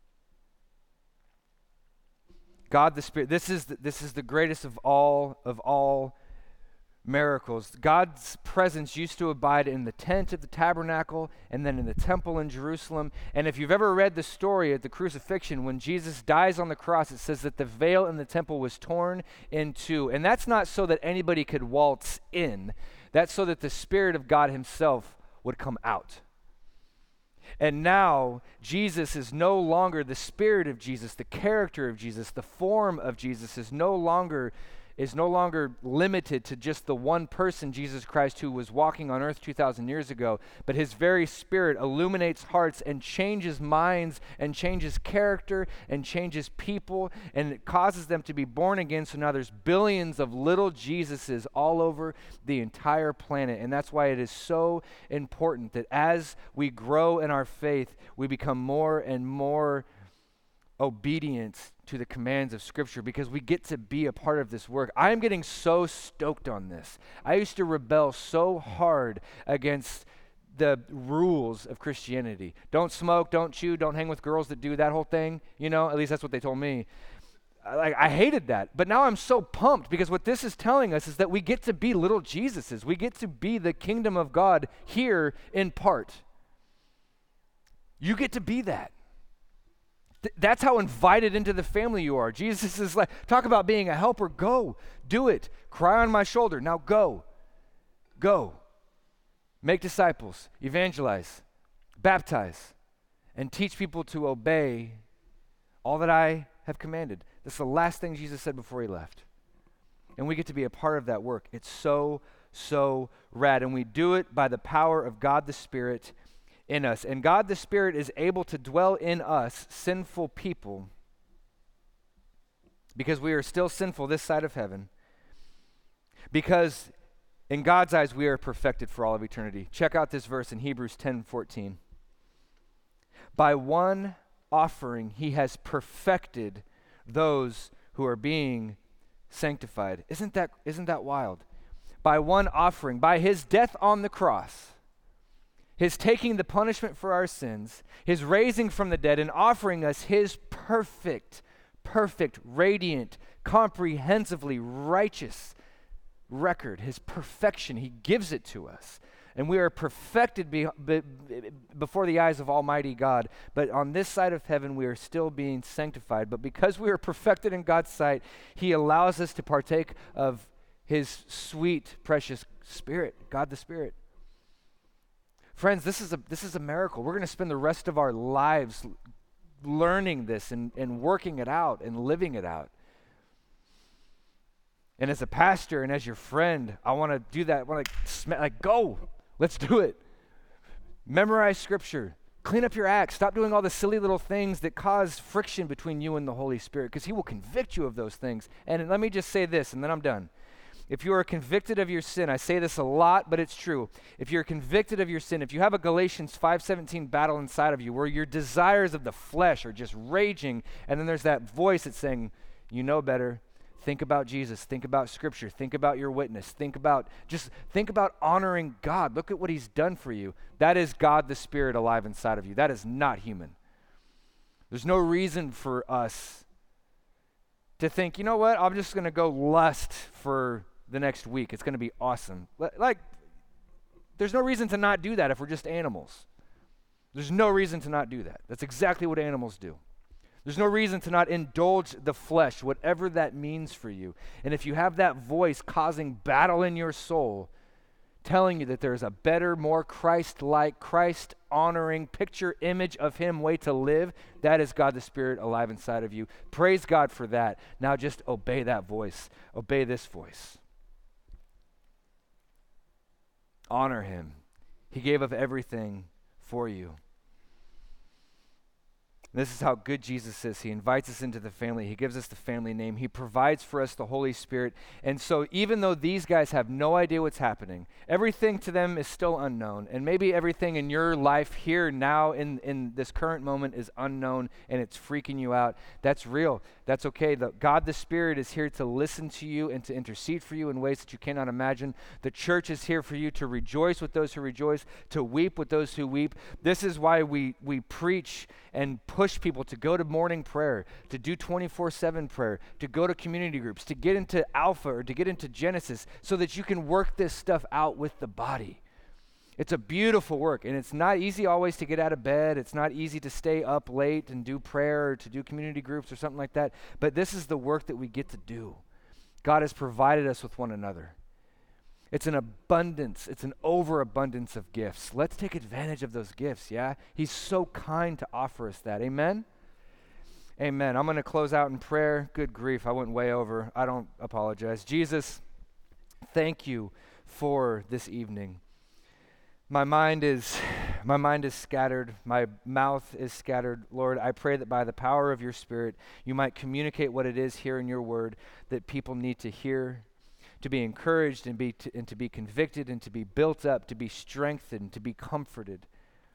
God the Spirit, this is the, this is the greatest of all of all miracles. God's presence used to abide in the tent of the tabernacle and then in the temple in Jerusalem. And if you've ever read the story at the crucifixion, when Jesus dies on the cross, it says that the veil in the temple was torn in two. And that's not so that anybody could waltz in. That's so that the Spirit of God himself would come out. And now Jesus is no longer the Spirit of Jesus, the character of Jesus, the form of Jesus is no longer is no longer limited to just the one person, Jesus Christ, who was walking on earth two thousand years ago, but his very Spirit illuminates hearts and changes minds and changes character and changes people, and it causes them to be born again. So now there's billions of little Jesuses all over the entire planet, and that's why it is so important that as we grow in our faith, we become more and more obedient to the commands of Scripture because we get to be a part of this work. I am getting so stoked on this. I used to rebel so hard against the rules of Christianity. Don't smoke, don't chew, don't hang with girls that do that whole thing. You know, at least that's what they told me. I, I hated that. But now I'm so pumped because what this is telling us is that we get to be little Jesuses. We get to be the kingdom of God here in part. You get to be that. That's how invited into the family you are. Jesus is like, talk about being a helper. Go, do it. Cry on my shoulder. Now go, go. Make disciples, evangelize, baptize, and teach people to obey all that I have commanded. That's the last thing Jesus said before he left. And we get to be a part of that work. It's so, so rad. And we do it by the power of God the Spirit in us. And God the Spirit is able to dwell in us, sinful people, because we are still sinful this side of heaven, because in God's eyes we are perfected for all of eternity. Check out this verse in Hebrews ten fourteen. By one offering he has perfected those who are being sanctified. Isn't that, isn't that wild? By one offering, by his death on the cross, his taking the punishment for our sins, his raising from the dead and offering us his perfect, perfect, radiant, comprehensively righteous record, his perfection. He gives it to us. And we are perfected be, be, before the eyes of Almighty God. But on this side of heaven, we are still being sanctified. But because we are perfected in God's sight, he allows us to partake of his sweet, precious Spirit, God the Spirit. Friends, this is a, this is a miracle. We're going to spend the rest of our lives learning this and, and working it out and living it out. And as a pastor and as your friend, I want to do that. I want to sm- like, go. Let's do it. Memorize Scripture. Clean up your act. Stop doing all the silly little things that cause friction between you and the Holy Spirit, because he will convict you of those things. And let me just say this, and then I'm done. If you are convicted of your sin, I say this a lot, but it's true. If you're convicted of your sin, if you have a Galatians five seventeen battle inside of you where your desires of the flesh are just raging, and then there's that voice that's saying, you know better. Think about Jesus. Think about Scripture. Think about your witness. Think about, just think about honoring God. Look at what he's done for you. That is God the Spirit alive inside of you. That is not human. There's no reason for us to think, you know what, I'm just going to go lust for the next week. It's going to be awesome. Like, there's no reason to not do that if we're just animals. There's no reason to not do that. That's exactly what animals do. There's no reason to not indulge the flesh, whatever that means for you. And if you have that voice causing battle in your soul, telling you that there's a better, more Christ-like, Christ-honoring picture image of him way to live, that is God the Spirit alive inside of you. Praise God for that. Now just obey that voice. Obey this voice. Honor him. He gave up everything for you. This is how good Jesus is. He invites us into the family. He gives us the family name. He provides for us the Holy Spirit. And so even though these guys have no idea what's happening, everything to them is still unknown. And maybe everything in your life here now in, in this current moment is unknown and it's freaking you out. That's real. That's okay. The, God the Spirit is here to listen to you and to intercede for you in ways that you cannot imagine. The church is here for you to rejoice with those who rejoice, to weep with those who weep. This is why we, we preach and push people to go to morning prayer, to do twenty-four seven prayer, to go to community groups, to get into Alpha or to get into Genesis so that you can work this stuff out with the body. It's a beautiful work, and it's not easy always to get out of bed. It's not easy to stay up late and do prayer or to do community groups or something like that, but this is the work that we get to do. God has provided us with one another. It's an abundance. It's an overabundance of gifts. Let's take advantage of those gifts, yeah? He's so kind to offer us that. Amen? Amen. I'm going to close out in prayer. Good grief, I went way over. I don't apologize. Jesus, thank you for this evening. My mind is my mind is scattered. My mouth is scattered. Lord, I pray that by the power of your Spirit, you might communicate what it is here in your word that people need to hear, to be encouraged and be to, and to be convicted and to be built up, to be strengthened, to be comforted.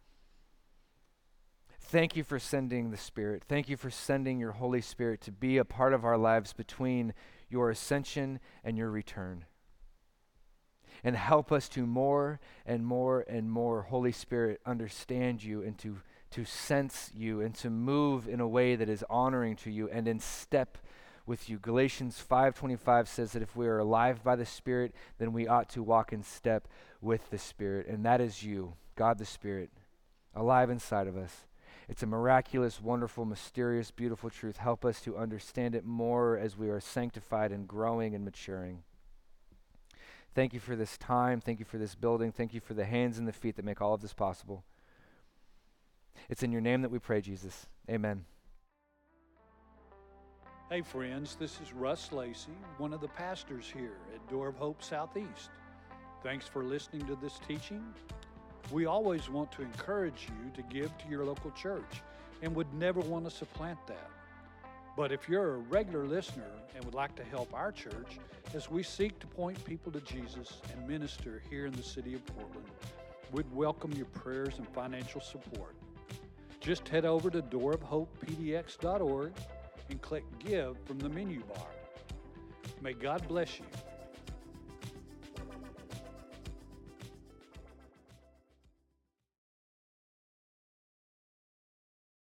Thank you for sending the Spirit. Thank you for sending your Holy Spirit to be a part of our lives between your ascension and your return. And help us to more and more and more, Holy Spirit, understand you and to, to sense you and to move in a way that is honoring to you and in step with you. Galatians five twenty-five says that if we are alive by the Spirit, then we ought to walk in step with the Spirit. And that is you, God the Spirit, alive inside of us. It's a miraculous, wonderful, mysterious, beautiful truth. Help us to understand it more as we are sanctified and growing and maturing. Thank you for this time. Thank you for this building. Thank you for the hands and the feet that make all of this possible. It's in your name that we pray, Jesus. Amen.
Hey friends, this is Russ Lacey, one of the pastors here at Door of Hope Southeast. Thanks for listening to this teaching. We always want to encourage you to give to your local church and would never want to supplant that. But if you're a regular listener and would like to help our church as we seek to point people to Jesus and minister here in the city of Portland, we'd welcome your prayers and financial support. Just head over to door of hope p d x dot org and click Give from the menu bar. May God bless you.